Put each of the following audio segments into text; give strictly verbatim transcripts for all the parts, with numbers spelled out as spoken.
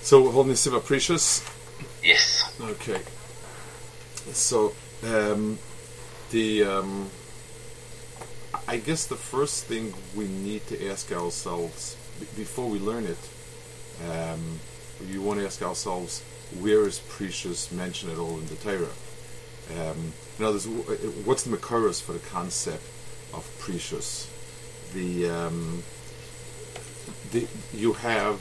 So we're holding Siva Precious? Yes. Okay. So, um, the, um, I guess the first thing we need to ask ourselves, b- before we learn it, um, you want to ask ourselves, where is Precious mentioned at all in the Torah? Um, in other words, what's the Makoros for the concept of Precious? The, um, the you have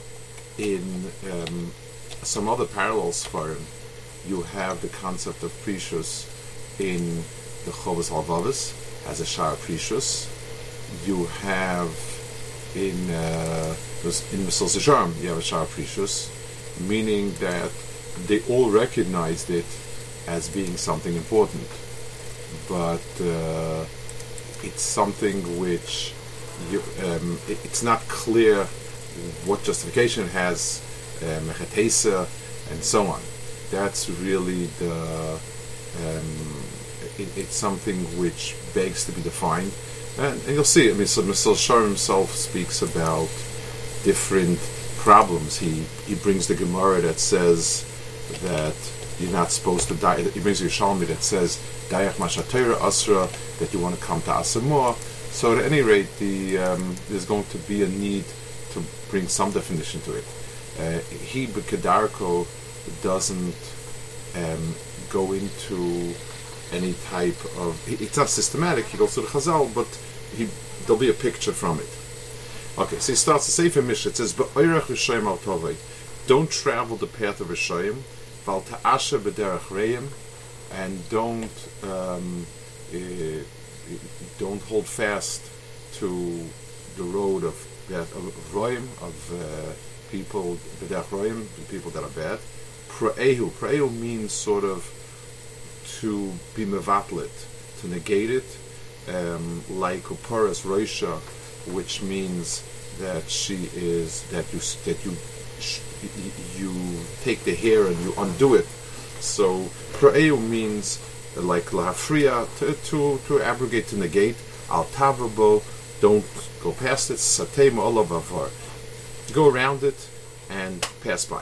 in um, some other parallels for him, you have the concept of Precious in the Chovos Halvavis as a Shara Precious. You have in uh, in Mesilas Yesharim, you have a Shara Precious, meaning that they all recognized it as being something important, but uh, it's something which you, um, it, it's not clear what justification it has, mechatesa, um, and so on. That's really the um, it, it's something which begs to be defined, and, and you'll see. I mean, so Mesilas Yesharim himself speaks about different problems. He he brings the Gemara that says that you're not supposed to die. He brings the Yerushalmi that says Dayach Mashatera Asra, that you want to come to Asamor. So at any rate, the um, there's going to be a need to bring some definition to it. Uh, he, B'Kedarko, doesn't um, go into any type of... It's not systematic, he goes to the Chazal, but he, there'll be a picture from it. Okay, so he starts the Sefer Mishnah. It says, B'oirach Rishayim al Tovei, don't travel the path of Rishayim, Val Ta'asher B'derech Reim, and don't um, uh, don't hold fast to the road of of, of Roim, of uh, people, B'derech Roim, people that are bad. Pra'ehu, Pra'ehu means sort of to be mevatlet, to negate it, um, like Uparas Roisha, which means that she is, that you that you you take the hair and you undo it. So Pra'ehu means like lahafriya, to, to to abrogate, to negate. Al tavabo, don't go past it. Satei ma'olav avar, go around it and pass by.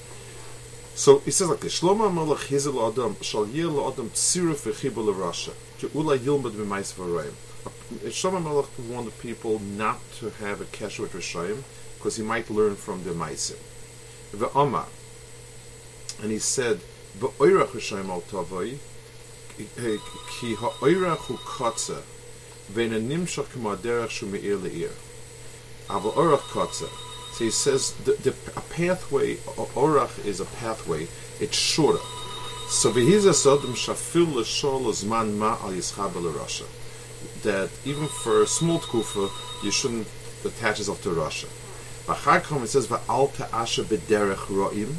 So he says like this: Shlomo Melech hizel adam shal yil adam tziruf v'chibul l'rasha she'ula yilmad b'mais v'roim. Shlomo Melech wanted people not to have a kesher with Rishayim because he might learn from the maisim. V'amar, and he said, "Ba'oirach Rishayim al tavoi ki ha'oirach hu kotza v'ena nimshach k'maderach shu me'ir le'ir aval orach kotza." So he says the, the a pathway, orach is a pathway, it's shorter. So v'hizas adam shafil l'shol zman ma al yischabel l'rasha, that even for a small tkufa you shouldn't attach yourself to Russia. V'chagkom it says v'al ta'asha b'derech ro'im,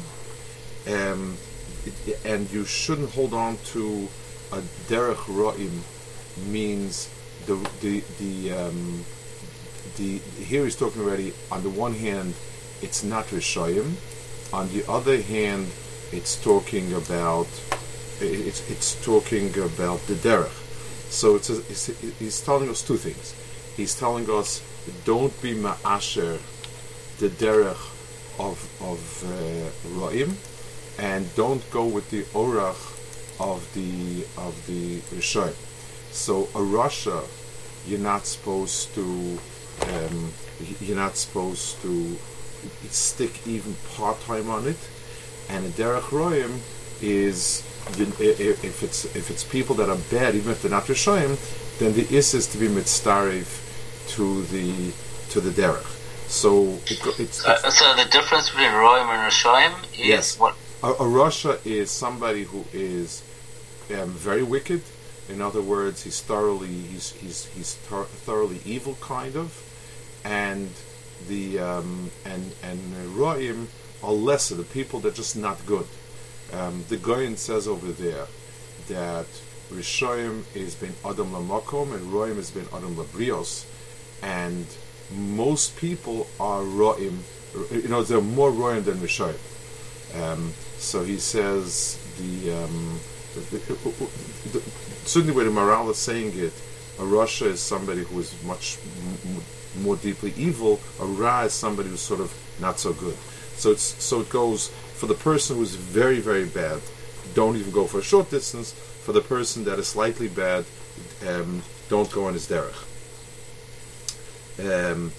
um, and you shouldn't hold on to a derech ro'im, means the the the um, the here he's talking already. On the one hand, it's not Rishayim. On the other hand, it's talking about it's it's talking about the derech. So it's, a, it's he's telling us two things. He's telling us don't be ma'asher the derech of of uh, ro'im, and don't go with the orach of the of the Rishayim. So a Rasha, you're not supposed to um, you're not supposed to stick even part time on it, and a derech ro'im is if it's if it's people that are bad, even if they're not Rishayim, then the is is to be mitztarev to the to the derech. So it, it's, uh, it's so the difference between ro'im and Rishayim is yes. what A, a Rasha is somebody who is um, very wicked. In other words, he's thoroughly he's he's he's th- thoroughly evil, kind of, and the um, and and Ro'im are lesser, the people that are just not good. Um, the Goyen says over there that Rishayim is ben Adam lamakom and Ro'im is ben Adam labrios, and most people are Ro'im. You know, they're more Ro'im than Rishayim. Um, so he says the, um, the, the, the certainly where the Maral is saying it, a Rasha is somebody who is much m- more deeply evil. A Ra is somebody who's sort of not so good. So it's so it goes for the person who's very very bad. Don't even go for a short distance. For the person that is slightly bad, um, don't go on his derech. Um,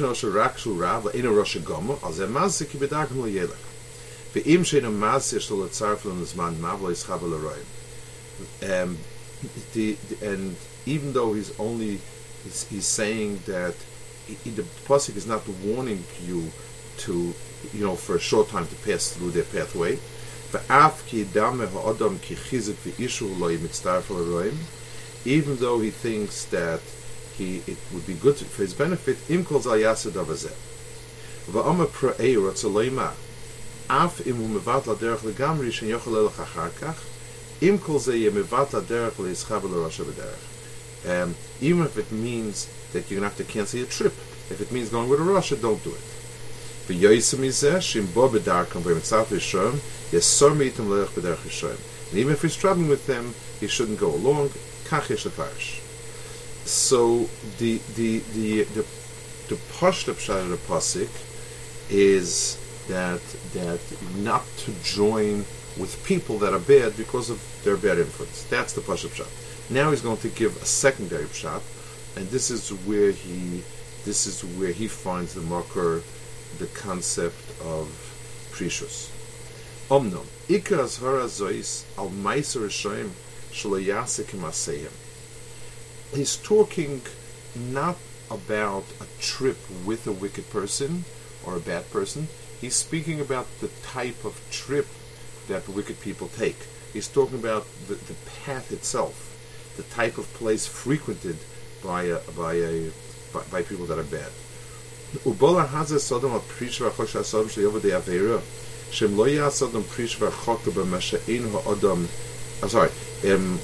um, the, the, and even though he's only he's, he's saying that he, the pasuk is not warning you to, you know, for a short time to pass through their pathway. Even though he thinks that he it would be good for his benefit, im kol zal yaseh davar zeh. Va'amar pra'ei rotza loyma, af im hu mevat laderech legamri shen yochel elach achar kach, im kol zeh ye mevat laderech leischav l'rasha b'derech. Um, even if it means that you're going to have to cancel your trip, if it means going with a Russia, don't do it. V'yoysim izeh shim bo b'darkam v'mitzat v'yishoyim yesor mi'itim l'elech b'derech yishoyim. And even if he's traveling with them, he shouldn't go along. Kach yesh lefarish. So the the the the the pashut pshat of the pasuk is that that not to join with people that are bad because of their bad influence. That's the pashut pshat. Now he's going to give a secondary pshat, and this is where he this is where he finds the makor, the concept of prishus. Omnom ikar azhara zois al ma'aser rishoyim shelo yaseh k'maaseihem. He's talking not about a trip with a wicked person or a bad person. He's speaking about the type of trip that wicked people take. He's talking about the, the path itself, the type of place frequented by a, by a by, by people that are bad. Ubola hazeh sodom al prish v'achok sodom sheyovad de'avera shem lo yas sodom prish v'achok b'masha'in ha'odom. I'm sorry. Um,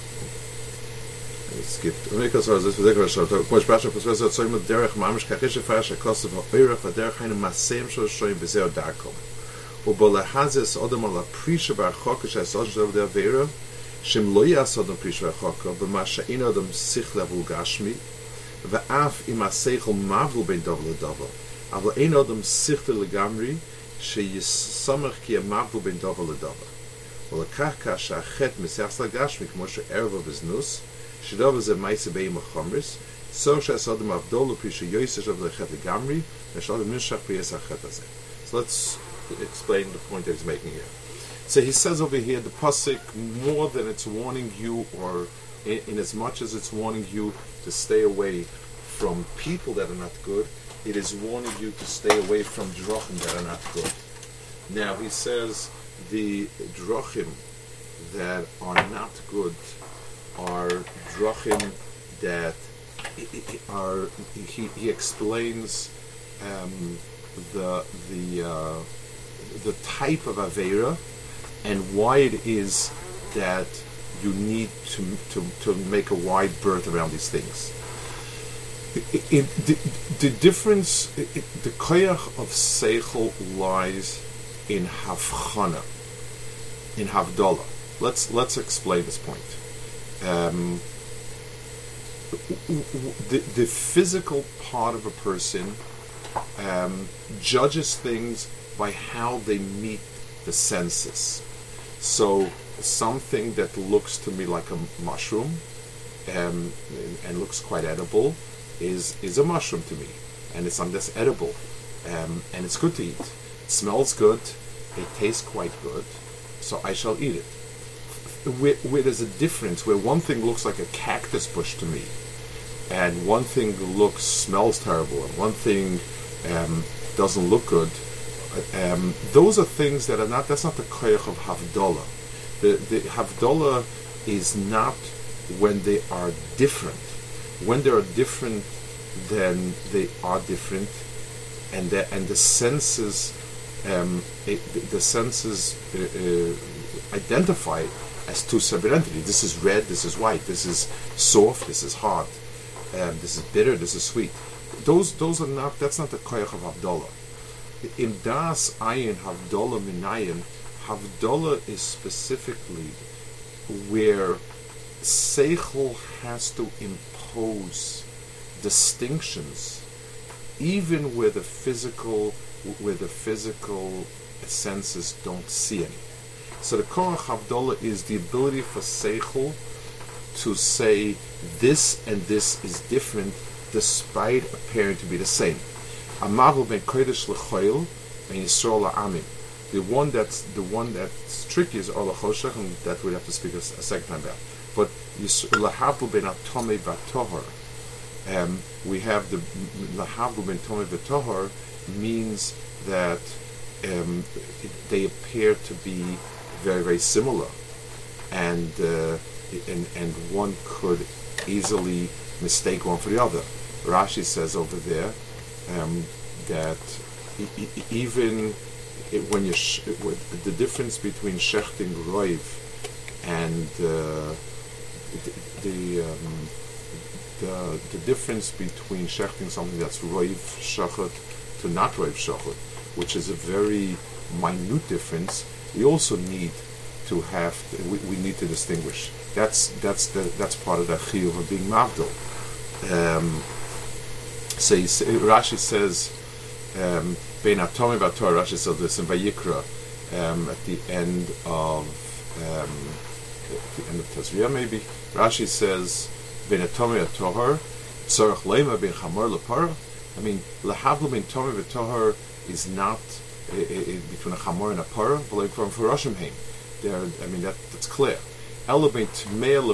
Es gibt Unikas also das Verdecker schaut, wo ich besser Professor soll mit der Mamisch kachische Fasche koste von eure von der keine Massem schon schon bis er da kommt. Obwohl er hat es oder mal Prische bei Hokisch als so der wäre, shem lo yasod Prische bei Hokka, be mashain adam sich level gashmi, ve af im asechel mavul ben double double. Aber ein adam sich le gamri, she yisamach ki mavul ben double double. Weil kach shachet mesach la gashmi כמו שערב בזנוס. Shadav is a ma'ase beim chomris. So shasodem avdol prisha yoysesh of the chet gamri. Shadam nishach priyasach chetazeh. So let's explain the point that he's making here. So he says over here, the pasuk, more than it's warning you, or in, in as much as it's warning you to stay away from people that are not good, it is warning you to stay away from drachim that are not good. Now he says the drachim that are not good are drachim that are. He, he explains um, the the uh, the type of avera and why it is that you need to to, to make a wide berth around these things. It, it, the, the difference, it, it, the koyach of seichel lies in havchana, in havdalah. Let's let's explain this point. Um, the, the physical part of a person um, judges things by how they meet the senses. So something that looks to me like a mushroom um, and looks quite edible is is a mushroom to me, and it's something that's edible, um, and it's good to eat. It smells good, it tastes quite good, so I shall eat it. Where, where there's a difference, where one thing looks like a cactus bush to me, and one thing looks smells terrible, and one thing um, doesn't look good. Um, those are things that are not. That's not the koyach of havdalah. The the havdalah is not when they are different. When they are different, then they are different, and the and the senses, um, it, the, the senses uh, uh, identify as two separate entities. This is red, this is white, this is soft, this is hard, um, this is bitter, this is sweet. Those those are not, that's not the koyach of Havdalah. In Das Ayin Havdalah Minayim, Havdalah is specifically where Seichel has to impose distinctions, even where the physical w- where the physical senses don't see any. So the Korach Havdalah is the ability for Seichel to say this and this is different despite appearing to be the same. Amavul ben Kodesh lechoil and Yisrael la'amim. The one that's the one that's tricky is Or Lachoshech, and that we have to speak a, a second time about. But Lahavul ben Atome v'Tohar. Um, we have the Lahavul ben Atome v'Tohar means that um, they appear to be very very similar, and uh, and and one could easily mistake one for the other. Rashi says over there um, that e- e- even it, when you sh- it, the difference between shechting roiv and uh, the the, um, the the difference between shechting something that's roiv shachat to not roiv shachat, which is a very minute difference, we also need to have to, we, we need to distinguish. That's that's the, that's part of the chiyuv of being mavdil. Um, so he, Rashi says, "Bein atomi v'Torah." Rashi says this in Vayikra um, at the end of um, at the end of Tazria, maybe. Rashi says, "Bein atomi v'Torah, tzarich leima bein chamor lepara." I mean, lahavlu bein tomi v'Torah is not uh, uh, between a chamor and a para, but like from Furoshim Haim. There, I mean that that's clear. So there's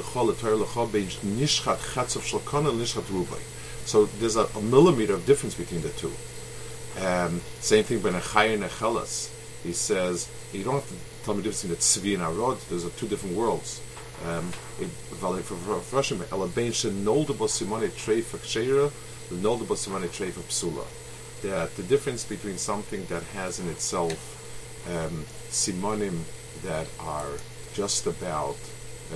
a, a millimeter of difference between the two. Um, same thing when a chay and a chelas. He says you don't have to tell me the difference between the tzvi and arod. Those are two different worlds. Um, that the difference between something that has in itself um, simonim that are just about uh,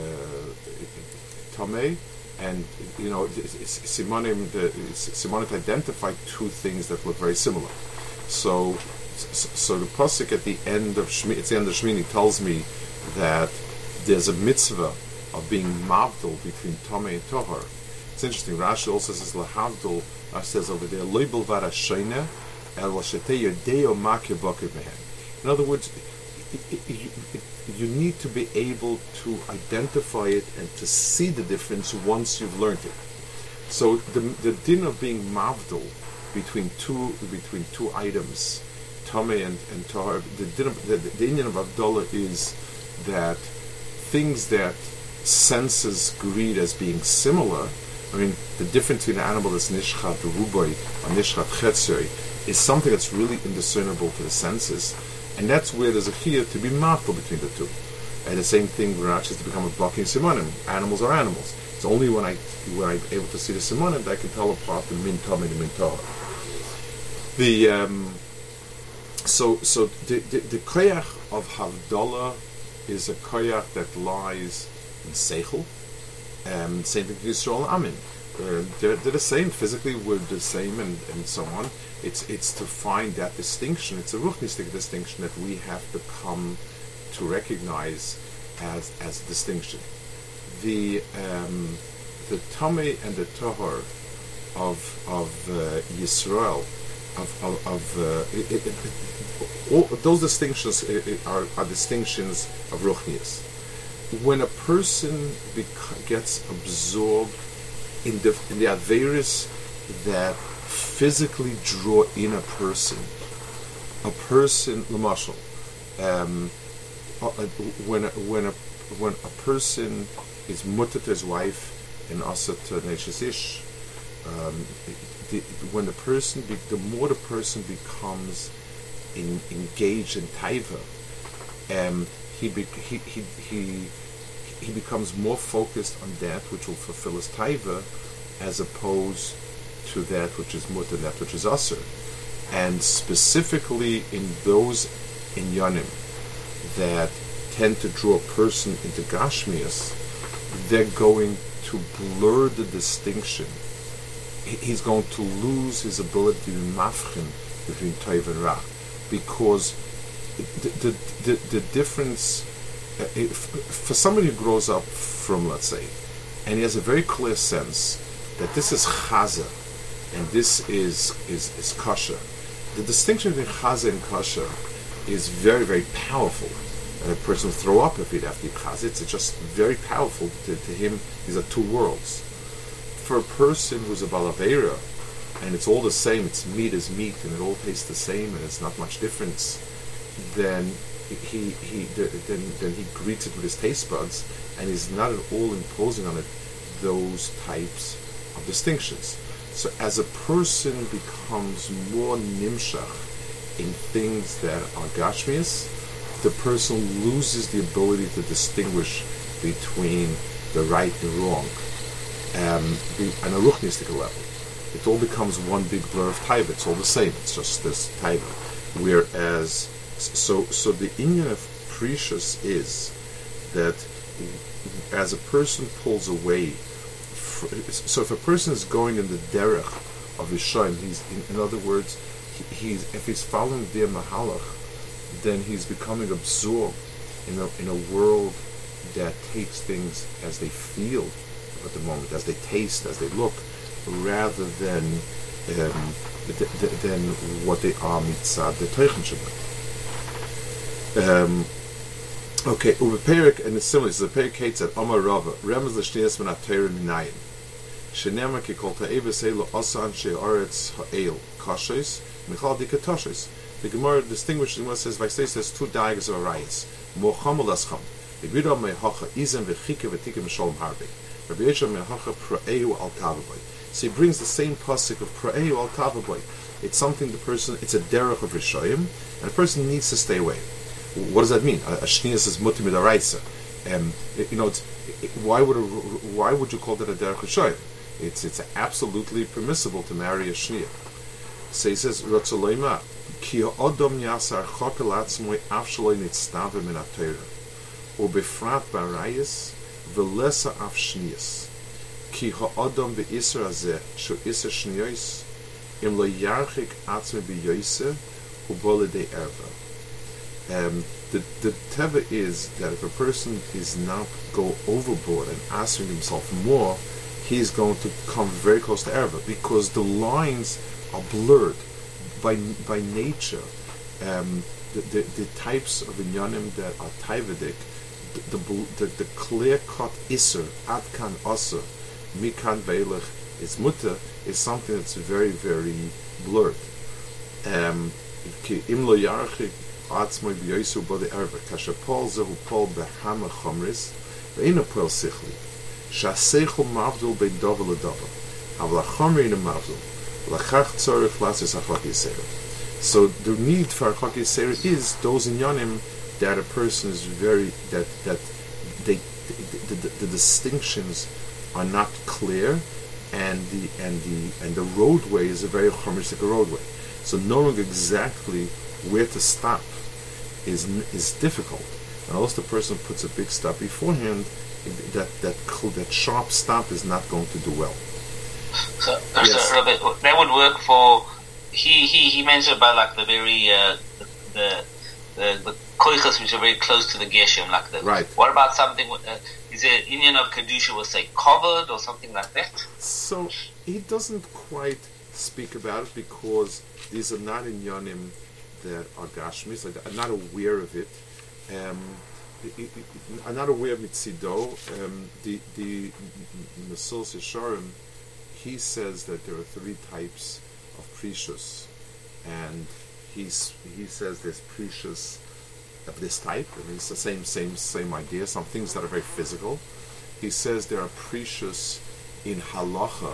tamei, and you know, simonim the simonim identify two things that look very similar. So, so the pasuk at the end of Shmini, it's the end of Shmini, tells me that there's a mitzvah of being mavdil between tamei and tohar. It's interesting. Rashi also says lahavdil. Rashi says over there loibel varashayna el washetei yodeo makir bakir mehen. In other words, You, you need to be able to identify it and to see the difference once you've learned it. So the the din of being mavdil between two between two items, tamei and, and tahar, the din of, the, the Indian of Avdallah is that things that senses greet as being similar. I mean, the difference between an animal that's nishchat rubai or nishchat chetzoi is something that's really indiscernible to the senses. And that's where there's a chiyuv to be mafdil between the two. And the same thing when actually to become a blocking simonim. Animals are animals. It's only when I when I'm able to see the simonim that I can tell apart the min tam and the min tahar. The um, so so the the, the koyach of havdalah is a koyach that lies in seichel. Um, same thing with Yisrael Amin. Uh, they're, they're the same physically. We're the same, and, and so on. It's it's to find that distinction. It's a ruchnistic distinction that we have to come to recognize as as a distinction. The um, the tamei and the tahor of of uh, Yisrael of of, of uh, it, it, it, all, those distinctions are, are distinctions of ruchnias. When a person bec- gets absorbed in the in the averis that physically draw in a person, a person, l'mashal, um, when a, when a when a person is mutter to his wife and also to Neishes Ish, um, the, when the person, be, the more the person becomes in, engaged in taiva, um, he, be, he he he he becomes more focused on that which will fulfill his taiva, as opposed to that which is mutter, that which is aser. And specifically in those inyanim that tend to draw a person into gashmias, they're going to blur the distinction. He's going to lose his ability to be mafchin between taiv and ra, because the the, the, the difference, uh, if, for somebody who grows up from, let's say, and he has a very clear sense that this is chaza and this is is, is kosher, the distinction between chaza and kasher is very, very powerful. And a person would throw up if he'd have to eat chazitz. It's just very powerful to, to him. These are two worlds. For a person who's a balavera, and it's all the same, it's meat is meat, and it all tastes the same, and it's not much difference, then he he then then he greets it with his taste buds, and is not at all imposing on it those types of distinctions. So as a person becomes more nimshach in things that are gashmias, the person loses the ability to distinguish between the right and wrong, um, on a ruchnistic level. It all becomes one big blur of taiva. It's all the same. It's just this taiva. Whereas, so so the inyan of precious is that as a person pulls away, so if a person is going in the derech of Yishayim, he's in, in other words, he, he's if he's following the mahalach, then he's becoming absorbed in a in a world that takes things as they feel at the moment, as they taste, as they look, rather than um, th- th- than what they are mitzad the teichen shabbat. Um, okay, ubeperik, and it's similar. So the perik hates at Omar Rava Remez l'shniyas min atayrim minayim shenema ki kol ta'evesei lo asan she'aretz ha'el kashes michal dikatoshes. The Gemara distinguishes. The Gemara says, "Vaisei says two daggers of arayis mocham ulascham ibira mehacha izem v'chike v'tikim sholem harbe Rabbi Yeshua mehacha pra'ehu al tavaboy." So he brings the same pasuk of pra'ehu al tavaboy. It's something the person. It's a derech of rishayim, and a person needs to stay away. What does that mean? A, a shniyas is mutim midaraisa. Um, you know, it's, it, why would a, why would you call that a derech rishayim? It's it's absolutely permissible to marry a shniyah. So he says, Ratzaloima, ki ha'odom yasar chokel atzmoi af shaloi nitztave min ha'torah, ubefrat b'arayis, v'lesa af shniyas. Ki ha'odom be'isr hazeh, shu isr shniyos, im lo yarchik atzmoi b'yoyse, ubole de erva. Um, the the teva is that if a person is not go overboard and asking himself more, he's going to come very close to erva, because the lines are blurred by by nature. Um, the, the the types of inyanim that are taivadik, the the, the, the clear cut iser adkan asa mikan veilach is muta, is something that's very very blurred. Um, im lo yarchik atzmoi b'yoysu b'ode erva kasher pol zehu pol behama chomris ve'ina pol sichli sha'seichel mavdul bein dova l'dova aval ha'chomri ina mavdul l'chach tzorich lasis ha'chok yisera. So the need for ha'chok yisera is those inyanim that a person is very that that they the, the, the, the distinctions are not clear, and the and the and the roadway is a very chomristic roadway. So knowing exactly where to stop is is difficult, unless the person puts a big stop beforehand. That that that sharp stop is not going to do well. So, Yes. so Robert, that would work for. He he he mentioned about like the very uh, the the the koichas which are very close to the geshem, like the. Right. What about something? With, uh, is there Indian of kedusha will say covered or something like that? So he doesn't quite speak about it, because these are not inyanim that are gashmis. Like, I'm not aware of it. Um, it, it, it, I'm not aware of mitzido. Um, the the Mesillas Yesharim, he says that there are three types of precious, and he's he says there's precious of this type. I mean, it's the same same same idea. Some things that are very physical. He says there are precious in halacha,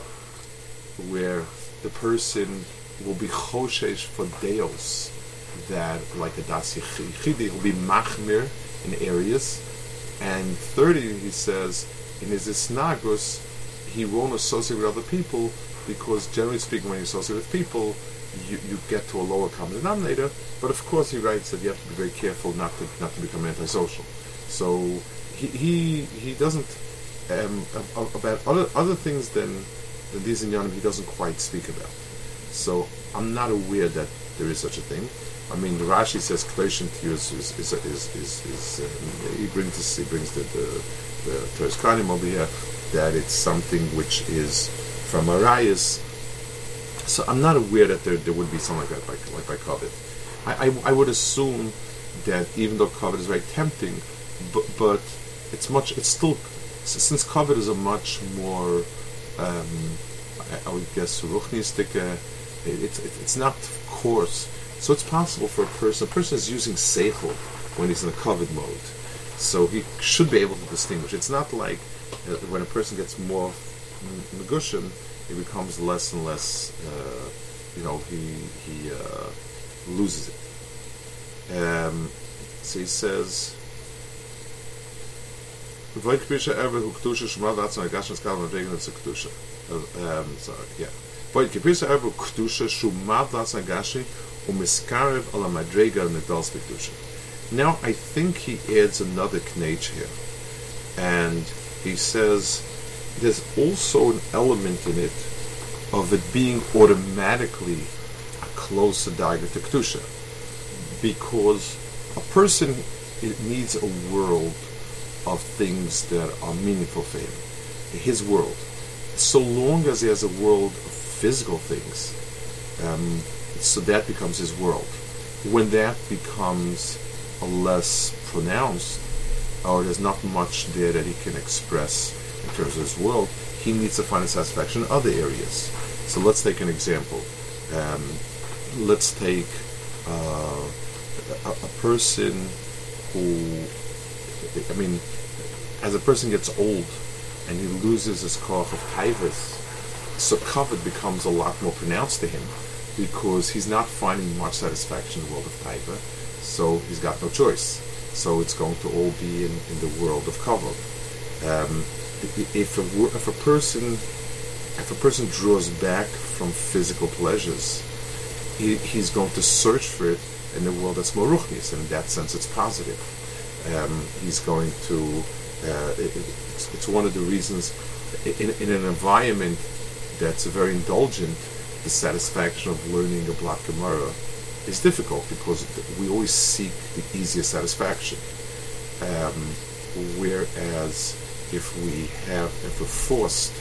where the person will be choshesh for deos that, like a das yichidi, will be machmir in areas. And thirty, he says, in his isnagus, he won't associate with other people, because generally speaking, when you associate with people, you, you get to a lower common denominator. But of course, he writes that you have to be very careful not to not to become antisocial. So he he, he doesn't um, about other other things than than these inyanim, he doesn't quite speak about. So I'm not aware that there is such a thing. I mean, the Rashi says Kveshin Tiyus is is is is, is, is um, he brings this, he brings the the, the Teres Kanim over here, that it's something which is from Arias. So I'm not aware that there, there would be something like that, like, like by Kavod. I, I, I would assume that even though Kavod is very tempting, but, but it's much, it's still, since Kavod is a much more, um, I, I would guess, ruchnistic, uh, it's, it, it's not coarse. So it's possible for a person, a person is using seichel when he's in a Kavod mode. So he should be able to distinguish. It's not like uh, when a person gets more negushim, he becomes less and less, uh, you know, he he uh, loses it. Um, so he says, um, sorry, yeah. Now I think he adds another knech here, and he says there's also an element in it of it being automatically a closer dagger to kedusha, because a person it needs a world of things that are meaningful for him, his world. So long as he has a world of physical things, um, so that becomes his world. When that becomes a less pronounced, or there's not much there that he can express in terms of his world, he needs to find satisfaction in other areas. So let's take an example. Um, let's take uh, a, a person who, I mean, as a person gets old and he loses his koach of taivas, so kavod becomes a lot more pronounced to him because he's not finding much satisfaction in the world of taiva, so he's got no choice. So it's going to all be in, in the world of kavod. Um, if a if a person if a person draws back from physical pleasures, he, he's going to search for it in the world that's more ruchnis, and in that sense it's positive. Um, he's going to uh, it, it's, it's one of the reasons in, in an environment that's very indulgent, the satisfaction of learning a Blatt Gemara is difficult because we always seek the easiest satisfaction. Um, whereas if we have, if we're forced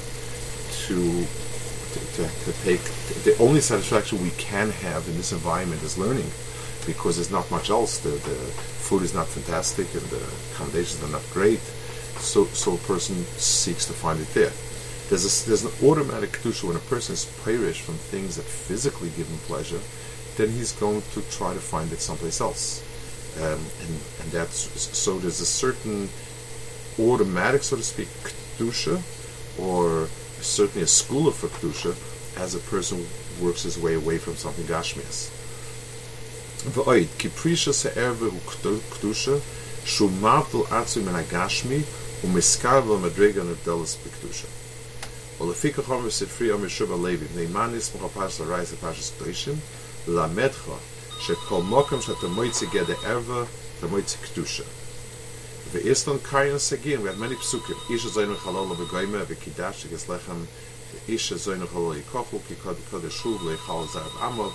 to to, to to take the only satisfaction we can have in this environment is learning, because there's not much else. The the food is not fantastic and the accommodations are not great. So so a person seeks to find it there. There's a, there's an automatic kedusha when a person is peirish from things that physically give him pleasure, then he's going to try to find it someplace else. Um, and, and that's, so there's a certain automatic, so to speak, kedusha, or certainly a school for kedusha, as a person works his way away from something gashmias. V'oid, kiprisha se'erve hu kedusha, shu mavdil atzu min hagashmi, u'miskar v'madrega nevdelis b'kedusha. ולפיקח אומר ספרי אומר שוב הלוי, נאמן נסמוך הפרש לרייס הפרשס קדושים, ללמדך שכל מוקם שאתה מויצא גדר ערווה, אתה מויצא קדושה. ויש לנו קריין סגים, we have many פסוקים, איש הזוינו חלול בגוימה וקידש שגס לכם, איש הזוינו חלול יקוחו, כי קודש שוב לא יחל זרב עמוד,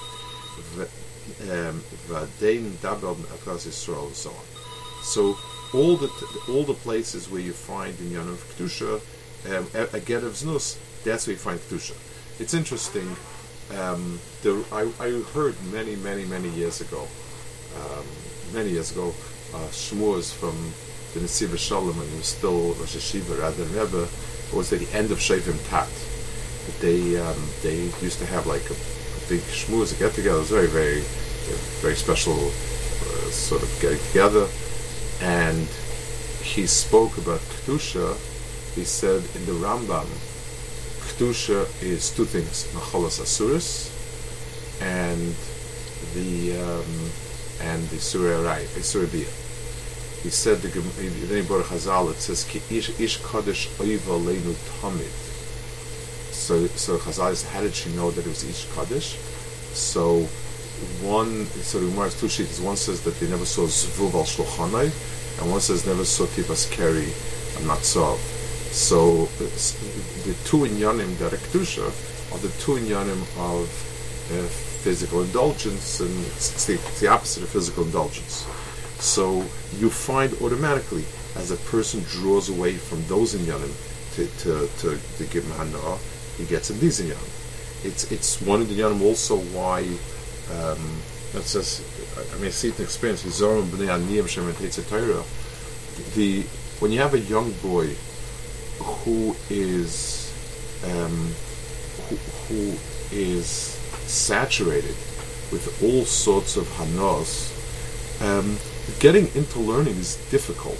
ועדיין דבר אקרס ישראל, and so on. So all the all the places where you find in Yonah of Kedusha, Um, a get of znus, that's where you find kedusha. It's interesting. Um, there, I, I heard many, many, many years ago, um, many years ago, uh, shmuz from the Nesiva Shalom, and he was still Rosh Hashiva rather than ever. It was at the end of Shevim Tat. They um, they used to have like a, a big shmuz, a get together. It was very, very, very special uh, sort of getting together, and he spoke about kedusha. He said in the Rambam, Kedusha is two things: Macholas Asuris and the um, and the Surah Rai, Surah Bia. He said the then he brought a Chazal. It says Ki ish ish kadosh oiva leinu tamid. So so Chazal said, how did she know that it was ish kadosh? So one, so the Gemara has two sheets. One says that they never saw Zvuv al Shulchanai, and one says never saw Tibas Keri and Matzov. So the two inyanim that are kedusha are the two inyanim of uh, physical indulgence, and it's the, it's the opposite of physical indulgence. So you find automatically, as a person draws away from those inyanim to to, to, to give him hana'ah, he gets in these inyanim. it's it's one of the young also why um, that says I mean I see it in experience. The when you have a young boy who is um, who, who is saturated with all sorts of hanos, um, getting into learning is difficult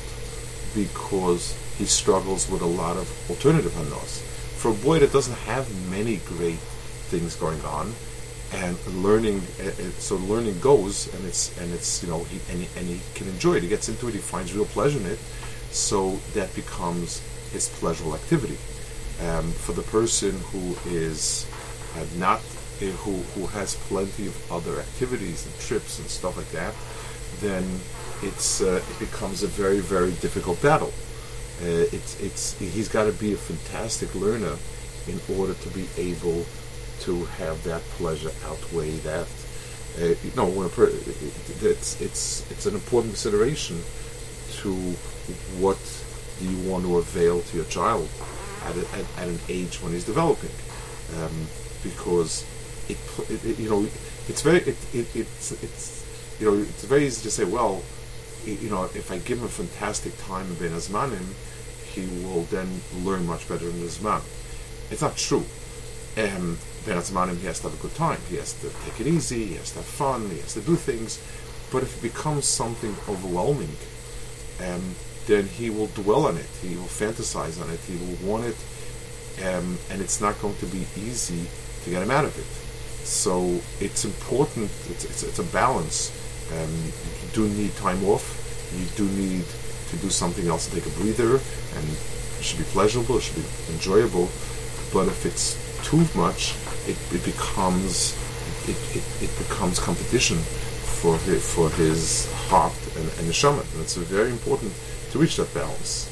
because he struggles with a lot of alternative hanos. For a boy that doesn't have many great things going on, and learning, uh, so learning goes, and it's and it's you know he and, he and he can enjoy it. He gets into it. He finds real pleasure in it. So that becomes his pleasurable activity. Um, for the person who is uh, not uh, who who has plenty of other activities and trips and stuff like that, then it's uh, it becomes a very very difficult battle. Uh, it's it's he's got to be a fantastic learner in order to be able to have that pleasure outweigh that. Uh, you know, when a per- it's it's it's an important consideration to what do you want to avail to your child at, a, at, at an age when he's developing, um, because it, it, it you know it's very it, it it's it's you know it's very easy to say, well, you know, if I give him a fantastic time in Ben Azmanim, he will then learn much better in the Zman. It's not true. Um, Ben Azmanim, he has to have a good time. He has to take it easy. He has to have fun. He has to do things. But if it becomes something overwhelming, um, then he will dwell on it. He will fantasize on it. He will want it, um, and it's not going to be easy to get him out of it. So it's important. It's it's, it's a balance. Um, you do need time off. You do need to do something else to take a breather, and it should be pleasurable. It should be enjoyable. But if it's too much, it, it becomes it, it, it becomes competition for his, for his heart and, and neshama, and it's very important to reach that balance.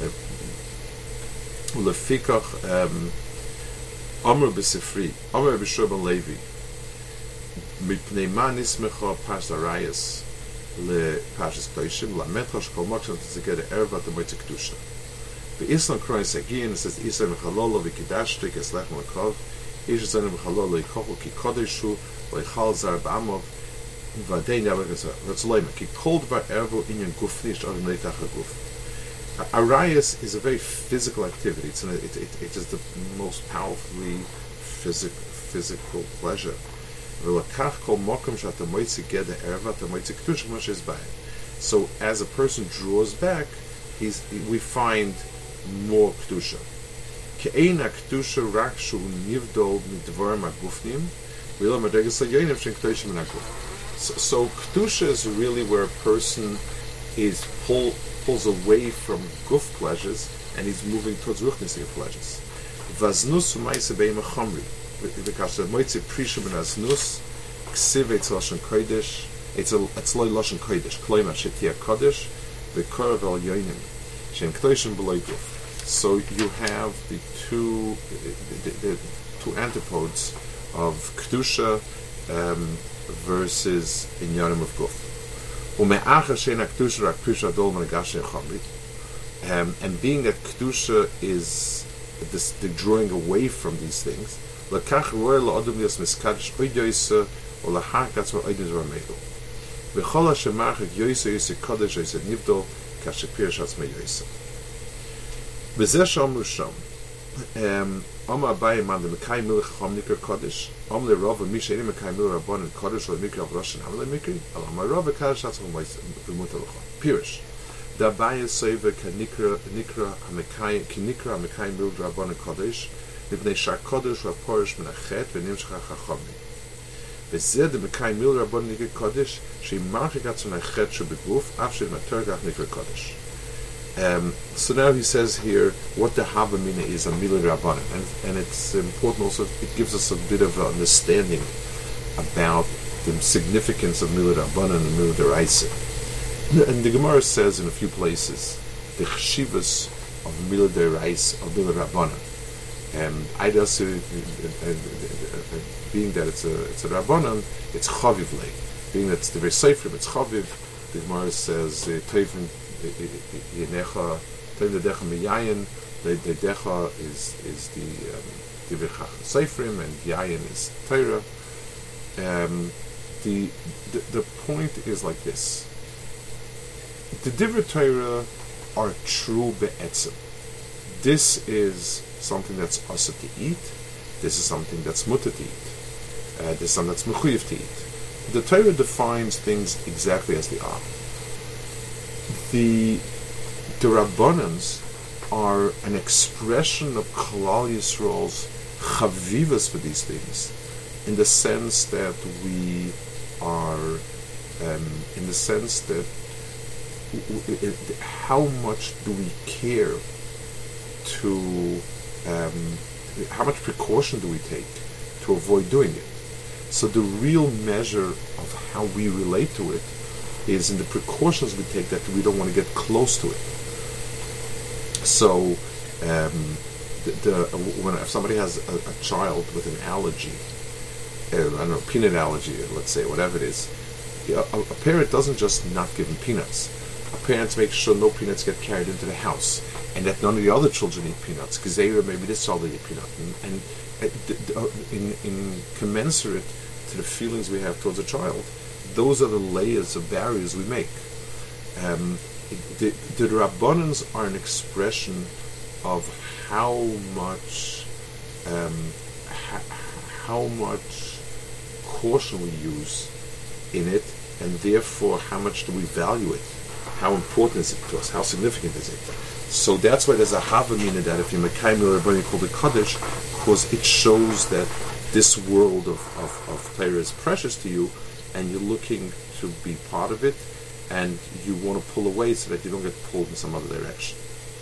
Lefikach Amr b'Sifri Amr b'Shur ben Levi mipnei ma nismecha Parshat Arayos leParshas Kedoshim lametrash kol mokshan tziged erva t'moitzi kedusha. The Islam Kroin Sagin says Islam Chalolo v'Kidashti Keslech Malkov Ish Zanim Chalolo Yikochu Ki Kodeshu Leichal Zar B'Amov V'Adei Never Ratzloima Ki Kol Dvar Ervo Inyan Gufni Ish Odem Leitach HaGuf. Arayos is a very physical activity. It's an, it, it, it is the most powerfully physic, physical pleasure. V'Lakach Kol Mokum Shata Moitzi Geda Erva Ta Moitzi Kedush Moshe Zbayim. So as a person draws back, he's, we find more kedusha. Ke'eina kedusha rak shu nivdol midvarim agufnim, v'lo madregas hayonim shen kedoshim aguf. So kedusha is really where a person is pull, pulls away from guf pleasures and he's moving towards ruchnistic pleasures. Vaznus u'maise be'im achamri. V'kasha moitze prisha ben aznus ksiv etz lashon kodesh etz loy lashon kodesh kloima shetia kodesh v'korav al yonim. So you have the two the, the, the two antipodes of kedusha um, versus inyanim of guf. Um, and being that kedusha is this, the drawing away from these things, Kashipir Shatz Meyoisa. V'zeh shomru shom. Oma abayi man le'mekai mil chacham nikra kodesh. Om le'rov v'misha eni mekai mil rabban and kodesh le'mikri av rosh and ham le'mikri. Al amarov v'kal shatz v'muta l'chon. Pirish. Da abayi soiva ka nikra nikra hamekai ki nikra hamekai mil rabban and kodesh. Mipnei shar kodesh v'aporish menachet v'nimshcha chachamim. V'zeh de mekai mil rabban nikra kodesh she'marchikat menachet shubeguf af she'matergach nikra kodesh. Um, so now he says here what the Havamina is a Milad Rabbanan, and, and it's important also, it gives us a bit of understanding about the significance of Milad Rabbanan and Milad Deraisa. And the Gemara says in a few places the Chshivas of Milad Deraisa, of Milad Rabbanan. And I just, uh, uh, uh, uh, being that it's a it's a Rabbanan, it's Chavivle. Being that it's the very Seifrim, it's Chaviv, the Gemara says Teivin Yenecha, Teivin Dedecha Miyayin, the Dedecha is is the um, Divrei Seifrim, and Yayin is Torah. Um, the, the the point is like this: the Divrei Torah are true be'etzem. This is something that's asa to eat. This is something that's mutter to eat. Uh, this is something that's mechuyev to eat. The Torah defines things exactly as they are. The the Rabbanans are an expression of Klal Yisrael's chavivas for these things, in the sense that we are, um, in the sense that w- w- it, how much do we care to, um, how much precaution do we take to avoid doing it? So the real measure of how we relate to it is in the precautions we take, that we don't want to get close to it. So, um, the, the when if somebody has a, a child with an allergy, uh, I don't know, peanut allergy, let's say, whatever it is, a, a parent doesn't just not give him peanuts. A parent makes sure no peanuts get carried into the house, and that none of the other children eat peanuts, because they maybe this child will eat peanut, and, and uh, in, in commensurate to the feelings we have towards a child, those are the layers of barriers we make. Um, the, the Rabbanans are an expression of how much, um, ha, how much caution we use in it, and therefore how much do we value it? How important is it to us? How significant is it? So that's why there's a havamina that if you Mekayim Rabbanim called it Kaddish, because it shows that this world of, of, of Torah is precious to you, and you're looking to be part of it, and you want to pull away so that you don't get pulled in some other direction.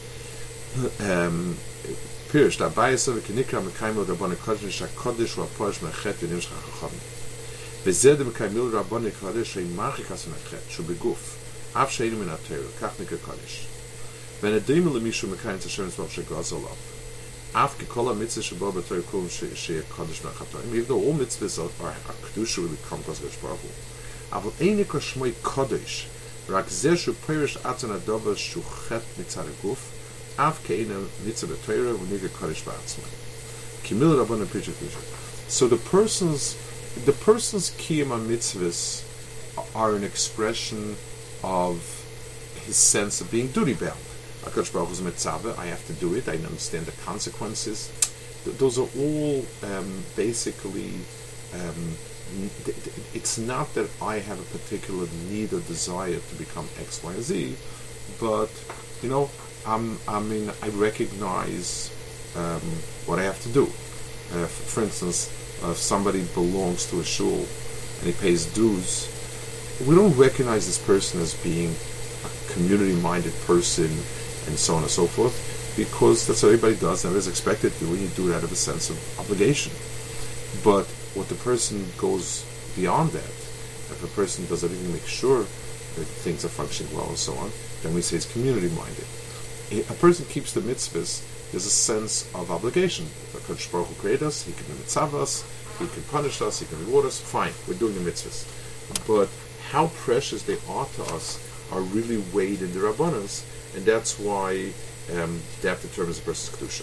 Pirish, da bayasa v'kinikra Mekayim Rabbanim Kaddish HaKaddish v'Aparash Mechet Yonim Shachacham v'zeh de Mekayim Rabbanim Kaddish she'imachik as Mechet shu beguf av she'inu min HaTorah kach nikra Kaddish v'nedim lemishu Mekayim Tashem Tzvah shegazalav af kekol ha-mitzvah sheba b'Torah kulum she'eh Kaddish Mechatayim. Even though all mitzvahs are, are, are kedusha really come to Hakadosh Baruch Hu, aval ein nikra shmoi Kaddish rak zeh shu perish atzon hadavar shu chet mitzad haguf av ke'ena mitzvah b'Torah v'niga Kaddish ba'atzmai kimil rabbanan pirish kedusha. So the person's the person's kiyum ha-mitzvahs are an expression of his sense of being duty bound. HaKadosh Baruch Hu is mitzvah, I have to do it, I understand the consequences. Th- those are all um, basically, um, th- th- it's not that I have a particular need or desire to become X, Y, Z, but, you know, I'm, I mean, I recognize um, what I have to do. Uh, f- for instance, uh, if somebody belongs to a shul and he pays dues, we don't recognize this person as being a community-minded person and so on and so forth, because that's what everybody does and is expected to do, and you do it out of a sense of obligation. But what the person goes beyond that, if a person does everything to make sure that things are functioning well and so on, then we say it's community-minded. A person keeps the mitzvahs, there's a sense of obligation. If HaKadosh Baruch Hu created us, He can mitzvah us, He can punish us, He can reward us, fine, we're doing the mitzvahs. But how precious they are to us are really weighed in the Rabbanos, and that's why um, that determines a person's kedusha.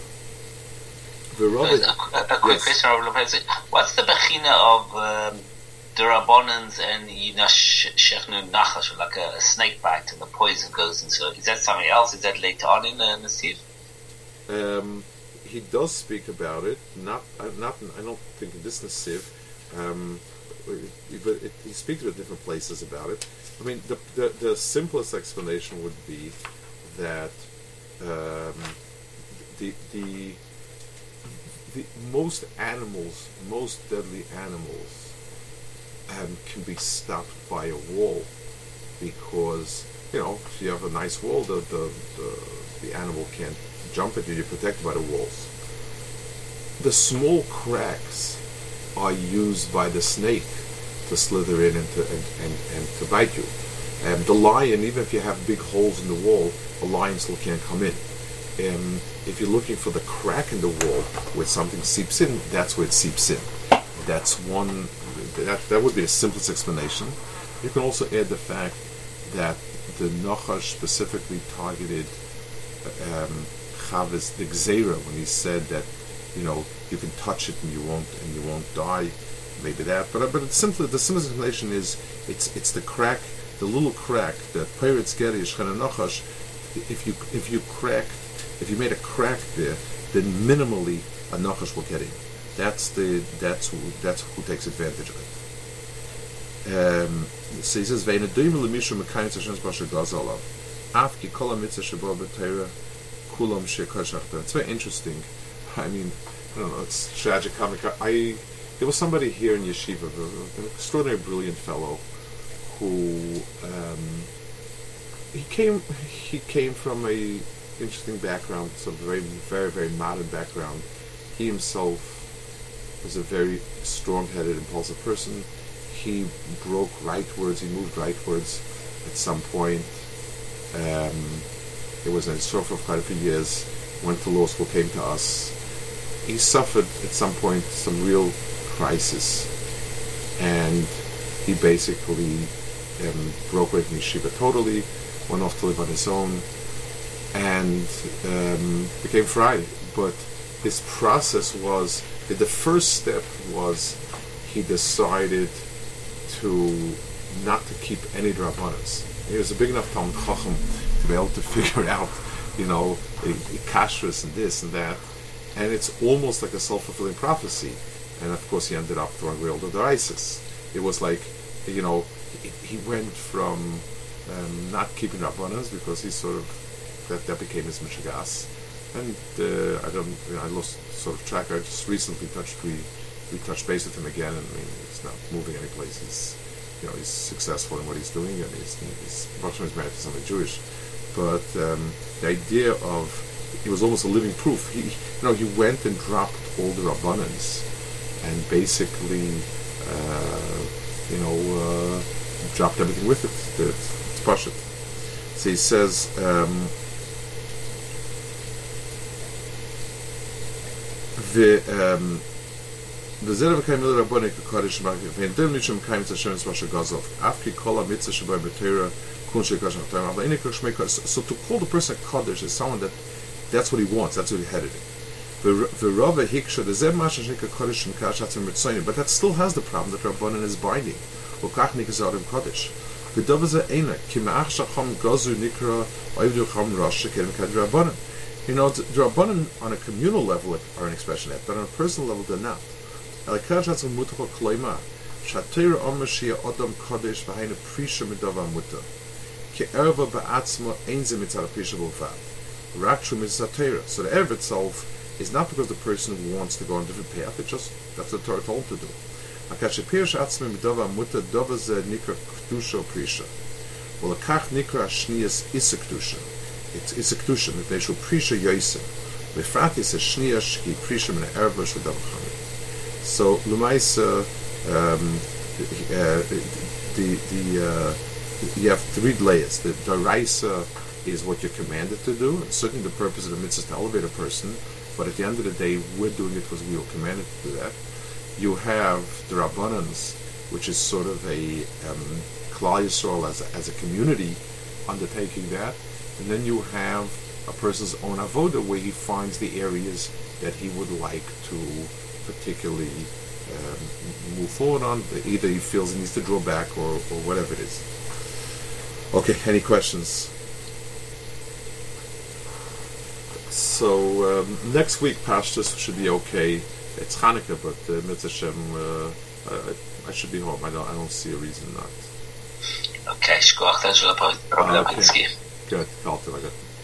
The Rabbi, a, a, a quick yes. question: what's the bechina of um, the Rabbanans and Yinash Shechnu Nachash, like a, a snake bite and the poison goes into it? Is that something else? Is that later on in the Nasif? Um, he does speak about it. Not, uh, not. I don't think in this Nasiv. Um, but it, he speaks at different places about it. I mean, the the, the simplest explanation would be that um, the the the most animals, most deadly animals, um, can be stopped by a wall, because you know if you have a nice wall, the the the, the animal can't jump it. You're protected by the walls. The small cracks are used by the snake to slither in and to and, and, and to bite you. Um, the lion, even if you have big holes in the wall, a lion still can't come in. Um, if you're looking for the crack in the wall where something seeps in, that's where it seeps in. That's one. That that would be the simplest explanation. You can also add the fact that the Nachash specifically targeted um, Chavis the Gzeira when he said that you know, you can touch it and you won't and you won't die. Maybe that, but but it's simply the simplest explanation is it's it's the crack, the little crack that pirates get is Nachash. If you if you cracked, if you made a crack there, then minimally a Nachash will get in. That's the that's who that's who takes advantage of it. Um, so he says, "Ve'ina doim lemishu mekayim tzashem b'asher gazalav, afki kol hamitzvah shebo b'Torah kulam she'kashachta." It's very interesting. I mean, I don't know. It's tragic comic. I there was somebody here in yeshiva, an extraordinary, brilliant fellow, who um, he came he came from a interesting background, some very very very modern background. He himself was a very strong-headed, impulsive person. He broke rightwards. He moved rightwards at some point. Um, it was in Israel for quite a few years. Went to law school, came to us. He suffered at some point some real crisis, and he basically um, broke away from yeshiva totally, went off to live on his own, and um, became fry. But his process was that the first step was he decided to not to keep any drabanas. He was a big enough Talmud Chacham to be able to figure out, you know, kashrus and this and that, and it's almost like a self-fulfilling prophecy. And of course, he ended up throwing away all the derisis. It was like, you know, he, he went from um, not keeping rabbanas because he sort of that that became his mishagas. And uh, I don't, you know, I lost sort of track. I just recently touched we we touched base with him again, and I mean, he's not moving any place. He's, you know, he's successful in what he's doing, and he's he's he's married to somebody Jewish. But um, the idea of it was almost a living proof. He, you know, he went and dropped all the rabbanans, and basically, uh, you know, uh, dropped everything with it. The, it's pashut. So he says, um, the um, the zera v'kayim mil rabbanik v'kodesh v'endem nishim kayim tzashem tzvasha gazov afki kol ha-mitzvah sheba b'Torah kun she'kash nachtoyim aber inik shmei. So to call the person a kodesh is someone that that's what he wants, that's what he headed in. V'rava hiksha dezeh masha sheka kodesh m'kash atzim ritzoyim, but that still has the problem that rabbanan is binding. V'kach nikazarim kodesh v'dova zeh eina ki me'ach shacham gazu nikra oivdu cham rosh shekerim kad rabbanan. You know, the rabbanan on a communal level are an expression of that, but on a personal level they're not. Elakash atzim mutach kloima shatira omer shia odam kodesh v'haina prisha midova muta ki erva ba'atzma einzim mitzad prisha b'uvad rakshu mitzad Torah. So the erv itself is not because the person wants to go on a different path, it's just that's what the Torah told him to do. Akash pirish atzma midova muta dova ze nikra kedusha prisha v'lakach nikra shniyas isa kedusha. It's it's a kedusha that they should prisha yoysim. Befrat is a shniya shki prisha min erva shadav chami. So Lumaisa, um, uh, the the uh, you have three layers. The daraisa is what you're commanded to do, and certainly the purpose of the mitzvah is to elevate a person. But at the end of the day, we're doing it because we were commanded to do that. You have the rabbanans, which is sort of a um, Klal Yisrael as a, as a community undertaking that, and then you have a person's own avoda where he finds the areas that he would like to particularly um, move forward on. Either he feels he needs to draw back or, or whatever it is. Okay, any questions? So um, next week Pashtus should be okay. It's Hanukkah, but uh, Mitzvah Shem, uh, I, I should be home. I don't, I don't see a reason not. Okay, shkoach, that's what I'm Okay, good. I'll do it.